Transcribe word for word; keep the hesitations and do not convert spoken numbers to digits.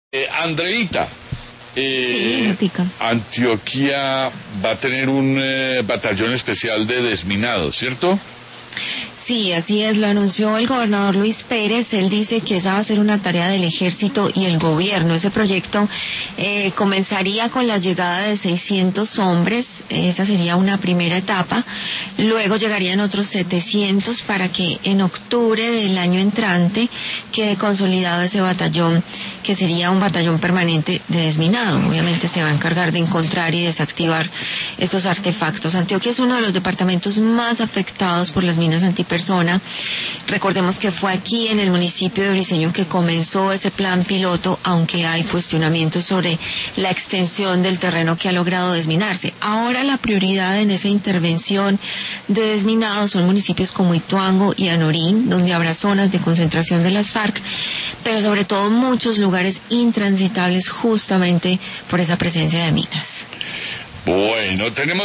Eh, Andreita, eh, Sí, Antioquia va a tener un eh, batallón especial de desminados, ¿cierto? Sí, así es, lo anunció el gobernador Luis Pérez. Él dice que esa va a ser una tarea del ejército y el gobierno. Ese proyecto eh, comenzaría con la llegada de seiscientos hombres, esa sería una primera etapa. Luego llegarían otros setecientos para que en octubre del año entrante quede consolidado ese batallón, que sería un batallón permanente de desminado. Obviamente se va a encargar de encontrar y desactivar estos artefactos. Antioquia es uno de los departamentos más afectados por las minas antipersona. Recordemos que fue aquí en el municipio de Briceño que comenzó ese plan piloto, aunque hay cuestionamientos sobre la extensión del terreno que ha logrado desminarse. Ahora la prioridad en esa intervención de desminado son municipios como Ituango y Anorín, donde habrá zonas de concentración de las FARC, pero sobre todo muchos lugares intransitables justamente por esa presencia de minas. Bueno, tenemos